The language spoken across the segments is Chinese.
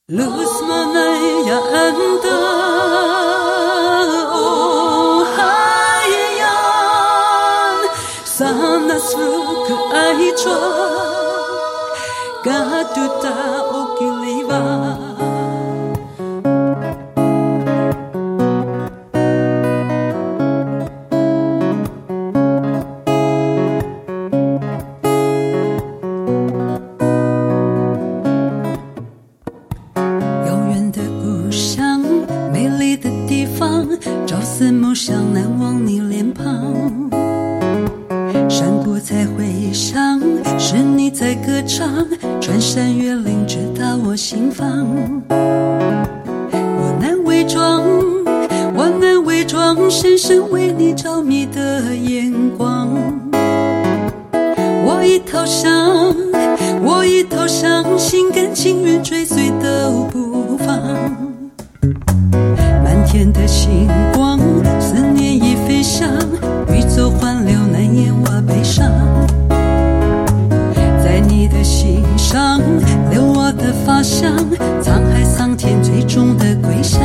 Luz manaya anda oh hayan sana sruku aicho gatuta okiliva朝思暮想难忘你脸庞，山谷在回响，是你在歌唱，穿山越岭直达我心房。我难伪装，我难伪装，深深为你着迷的眼光。我已投降，我已投降，心甘情愿追随都不放。漫天的星光，思念已飞翔，宇宙环流难言我悲伤。在你的心上留我的发香，沧海桑田最终的归乡。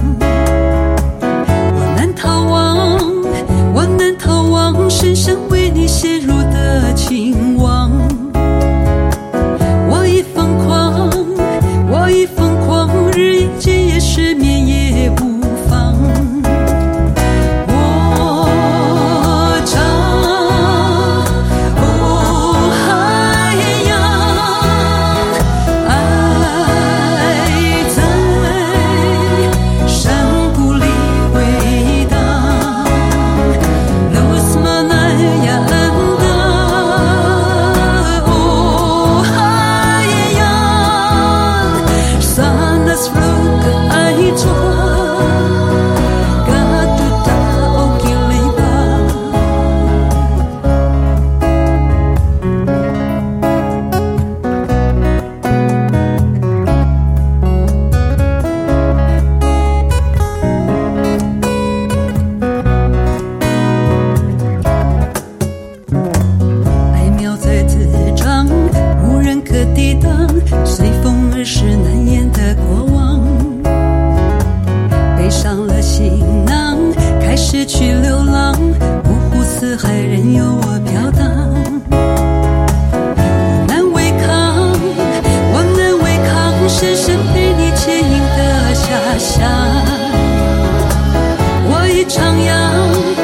我难逃亡，我难逃亡，深深为你陷入的情网。我已疯狂，我已疯狂，日以继夜失眠也无随风而逝难言的过往，背上了行囊，开始去流浪，五湖四海任由我飘荡。我难违抗，我难违抗，深深被你牵引的遐想。我已徜徉，